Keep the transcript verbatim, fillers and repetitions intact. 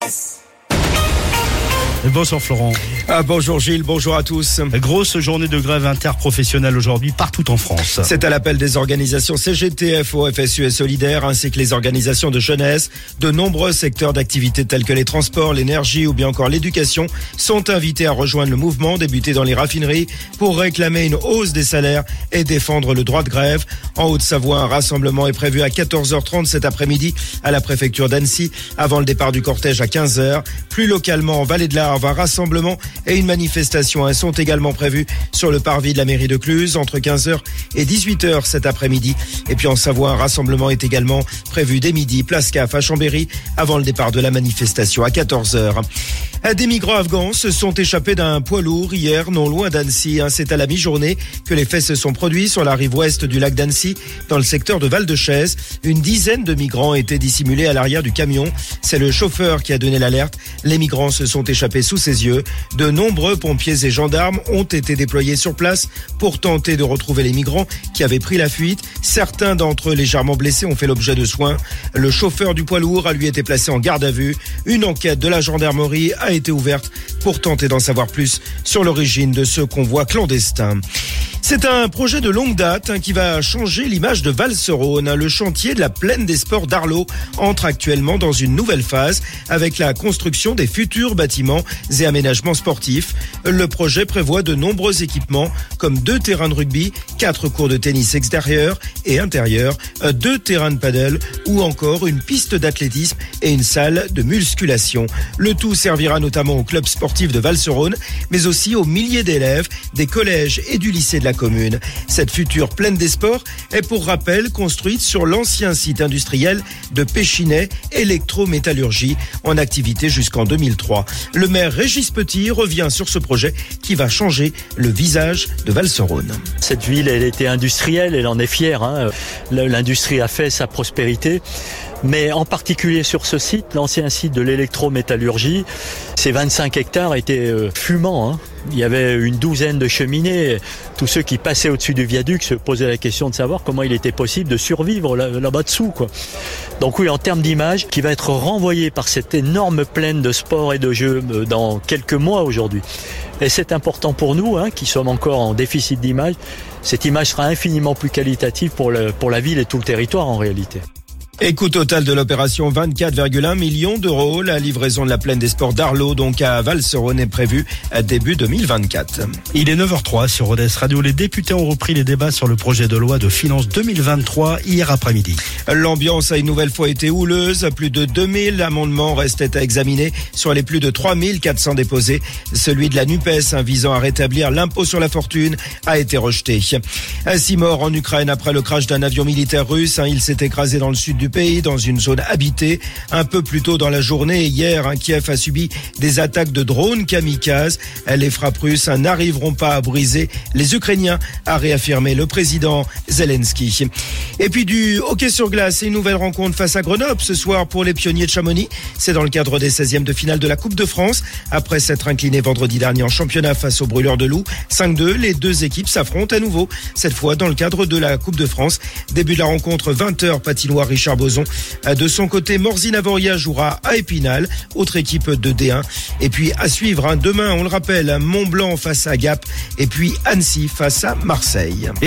Bonsoir Florent. Ah, bonjour Gilles, bonjour à tous. Grosse journée de grève interprofessionnelle aujourd'hui partout en France. C'est à l'appel des organisations C G T F, O F S U et Solidaires ainsi que les organisations de jeunesse. De nombreux secteurs d'activité tels que les transports, l'énergie ou bien encore l'éducation sont invités à rejoindre le mouvement débuté dans les raffineries pour réclamer une hausse des salaires et défendre le droit de grève. En Haute-Savoie, un rassemblement est prévu à quatorze heures trente cet après-midi à la préfecture d'Annecy avant le départ du cortège à quinze heures. Plus localement, en Vallée de l'Arve, un rassemblement et une manifestation sont également prévus sur le parvis de la mairie de Cluse entre quinze heures et dix-huit heures cet après-midi. Et puis en Savoie, un rassemblement est également prévu dès midi, place Caf à Chambéry, avant le départ de la manifestation à quatorze heures. Des migrants afghans se sont échappés d'un poids lourd hier, non loin d'Annecy. C'est à la mi-journée que les faits se sont produits sur la rive ouest du lac d'Annecy, dans le secteur de Val-de-Chaise. Une dizaine de migrants étaient dissimulés à l'arrière du camion. C'est le chauffeur qui a donné l'alerte. Les migrants se sont échappés sous ses yeux. De nombreux pompiers et gendarmes ont été déployés sur place pour tenter de retrouver les migrants qui avaient pris la fuite. Certains d'entre eux légèrement blessés ont fait l'objet de soins. Le chauffeur du poids lourd a lui été placé en garde à vue. Une enquête de la gendarmerie a été ouverte pour tenter d'en savoir plus sur l'origine de ce convoi clandestin. C'est un projet de longue date hein, qui va changer l'image de Val-Serône. Le chantier de la plaine des sports d'Arlot entre actuellement dans une nouvelle phase avec la construction des futurs bâtiments et aménagements sportifs. Le projet prévoit de nombreux équipements comme deux terrains de rugby, quatre cours de tennis extérieurs et intérieurs, deux terrains de paddle ou encore une piste d'athlétisme et une salle de musculation. Le tout servira notamment au club sportif de Val-Serône, mais aussi aux milliers d'élèves des collèges et du lycée de la commune. Cette future plaine des sports est pour rappel construite sur l'ancien site industriel de Péchinet Électrométallurgie en activité jusqu'en deux mille trois. Le maire Régis Petit revient sur ce projet qui va changer le visage de Val-Serône. Cette ville, elle était industrielle, elle en est fière. Hein. L'industrie a fait sa prospérité. Mais en particulier sur ce site, l'ancien site de l'électrométallurgie, ces vingt-cinq hectares étaient euh, fumants. Hein. Il y avait une douzaine de cheminées. Tous ceux qui passaient au-dessus du viaduc se posaient la question de savoir comment il était possible de survivre là, là-bas dessous, quoi. Donc oui, en termes d'image, qui va être renvoyé par cette énorme plaine de sport et de jeux dans quelques mois aujourd'hui. Et c'est important pour nous, hein, qui sommes encore en déficit d'image. Cette image sera infiniment plus qualitative pour, le, pour la ville et tout le territoire en réalité. Et coût total de l'opération, vingt-quatre virgule un millions d'euros. La livraison de la plaine des sports d'Arlot, donc à Val-Serône, est prévue à début deux mille vingt-quatre. Il est neuf heures trois sur Rodez Radio. Les députés ont repris les débats sur le projet de loi de finances deux mille vingt-trois hier après-midi. L'ambiance a une nouvelle fois été houleuse. Plus de deux mille amendements restaient à examiner sur les plus de trois mille quatre cents déposés. Celui de la NUPES, hein, visant à rétablir l'impôt sur la fortune, a été rejeté. Six morts en Ukraine après le crash d'un avion militaire russe. Hein, il s'est écrasé dans le sud du pays, dans une zone habitée. Un peu plus tôt dans la journée, hier, hein, Kiev a subi des attaques de drones kamikazes. Les frappes russes hein, n'arriveront pas à briser les Ukrainiens, a réaffirmé le président Zelensky. Et puis du hockey sur glace, et une nouvelle rencontre face à Grenoble ce soir pour les pionniers de Chamonix. C'est dans le cadre des seizièmes de finale de la Coupe de France. Après s'être incliné vendredi dernier en championnat face aux Brûleurs de Loup, cinq deux, les deux équipes s'affrontent à nouveau, cette fois dans le cadre de la Coupe de France. Début de la rencontre, vingt heures, patinoire Richard Boson. De son côté, Morzine Avoria jouera à Épinal, autre équipe de D un. Et puis à suivre, hein, demain, on le rappelle, Mont-Blanc face à Gap et puis Annecy face à Marseille.